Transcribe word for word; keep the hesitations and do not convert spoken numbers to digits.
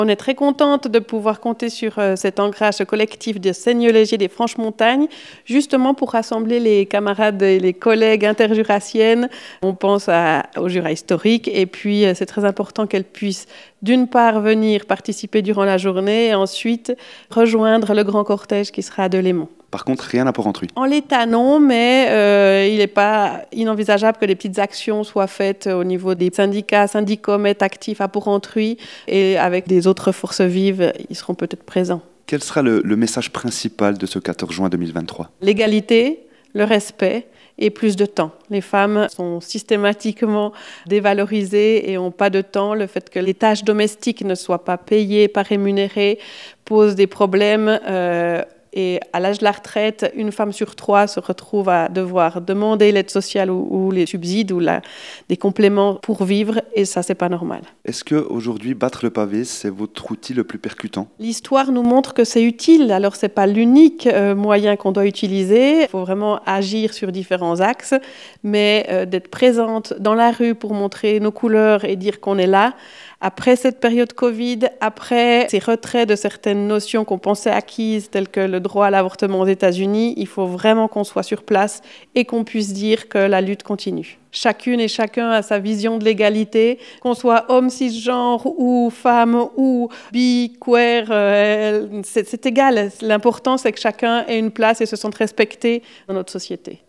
On est très contente de pouvoir compter sur euh, cet ancrage collectif de Seigneur-Léger des Franches-Montagnes, justement pour rassembler les camarades et les collègues interjurassiennes. On pense à, au Jura historique et puis euh, c'est très important qu'elles puissent d'une part venir participer durant la journée et ensuite rejoindre le grand cortège qui sera à Delémont. Par contre, rien à Port-Rentruy. En l'état, non, mais euh, il n'est pas inenvisageable que des petites actions soient faites au niveau des syndicats, syndicomettes actifs à Port-Rentruy et avec des autres forces vives, ils seront peut-être présents. Quel sera le, le message principal de ce quatorze juin deux mille vingt-trois ? L'égalité, le respect et plus de temps. Les femmes sont systématiquement dévalorisées et n'ont pas de temps. Le fait que les tâches domestiques ne soient pas payées, pas rémunérées, pose des problèmes. Euh, Et à l'âge de la retraite, une femme sur trois se retrouve à devoir demander l'aide sociale ou, ou les subsides ou la, des compléments pour vivre, et ça, c'est pas normal. Est-ce qu'aujourd'hui, battre le pavé, c'est votre outil le plus percutant ? L'histoire nous montre que c'est utile. Alors, c'est pas l'unique euh, moyen qu'on doit utiliser. Il faut vraiment agir sur différents axes, mais euh, d'être présente dans la rue pour montrer nos couleurs et dire qu'on est là. Après cette période Covid, après ces retraits de certaines notions qu'on pensait acquises, telles que le droit à l'avortement aux États-Unis, il faut vraiment qu'on soit sur place et qu'on puisse dire que la lutte continue. Chacune et chacun a sa vision de l'égalité, qu'on soit homme cisgenre ou femme ou bi, queer, euh, c'est, c'est égal. L'important, c'est que chacun ait une place et se sente respecté dans notre société.